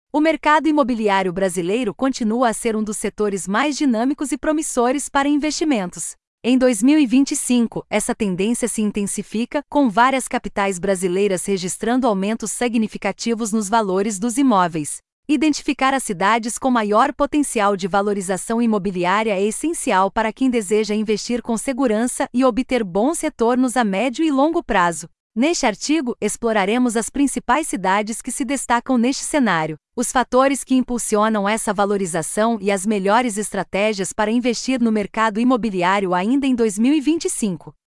O mercado imobiliário brasileiro continua a ser um dos setores mais dinâmicos e promissores para investimentos. Em 2025, essa tendência se intensifica, com várias capitais brasileiras registrando aumentos significativos nos valores dos imóveis. Identificar as cidades com maior potencial de valorização imobiliária é essencial para quem deseja investir com segurança e obter bons retornos a médio e longo prazo. Neste artigo, exploraremos as principais cidades que se destacam neste cenário, os fatores que impulsionam essa valorização e as melhores estratégias para investir no mercado imobiliário ainda em 2025.